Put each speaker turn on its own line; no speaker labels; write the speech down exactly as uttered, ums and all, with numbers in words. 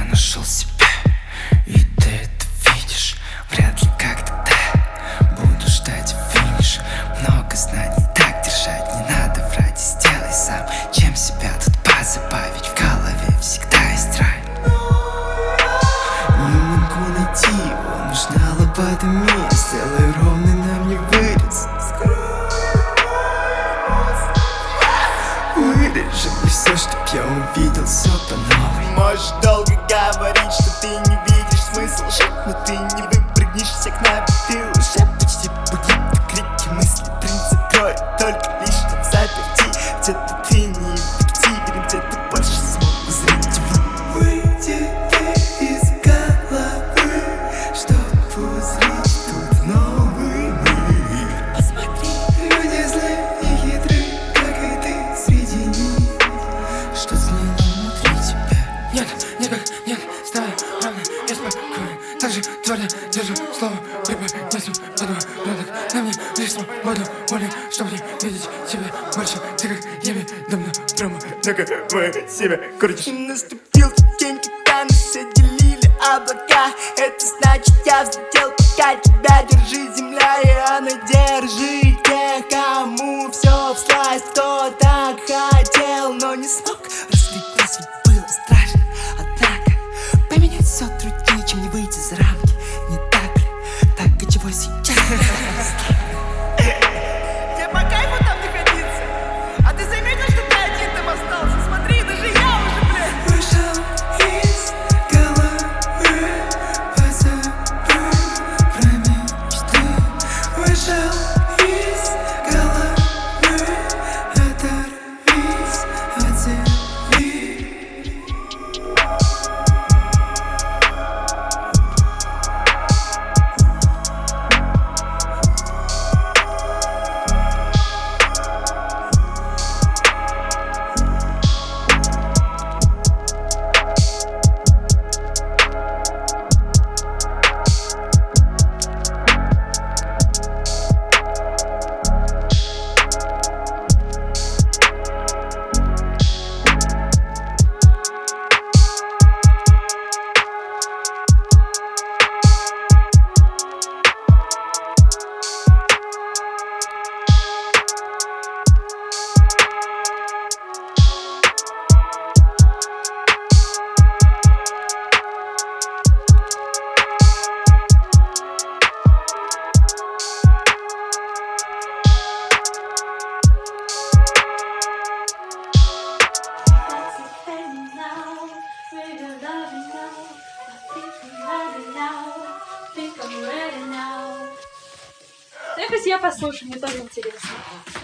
нашел себя, и ты это видишь. Вряд ли как-то буду ждать финиш. Много знаний так держать не надо врать, сделай сам. Чем себя тут позабавить, в голове всегда есть рай. Не могу найти его, нужна лопатами. Сделай ровный нам не вырез. Вырежи мне все, чтоб я увидел все по новой.
Можешь долго говорить, что ты не видишь смысл жить, но ты не выпрыгнешь с окна, ты уже почти погиб. Крики мысли, принцип кроет только лишь в заперти. Где-то ты неэффективен, где-то больше смог узреть его.
Выйди ты из головы, чтоб узреть тут новый мир.
Посмотри,
люди злые и хитры, как и ты среди них. Что смело внутри тебя?
Нет, никак нет, знаю, правда, я спокоен. Так же твердо держу слово, преподнесу подбородок. На мне лишь свободу воли, чтобы не видеть тебя больше. Ты как я давно промо, много себя крутишь.
наступил тот день, когда нас все делили облака. Это значит, я взлетел, пока тебя держи земля. И она держи тех, кому все всласть, кто так хотел, но не смог. Рассветлеть ведь было страшно, однако поменять все труднее, чем не выйти за рамки. Не так ли? Так и чего сейчас?
Тебе по кайфу там находиться? А ты заметил, что ты один там остался? Смотри, даже я уже, блядь.
Вышел из головы, позабыл про мечты. Вышел из головы, оторвись от земли.
Давай-ка я послушаю, мне тоже интересно.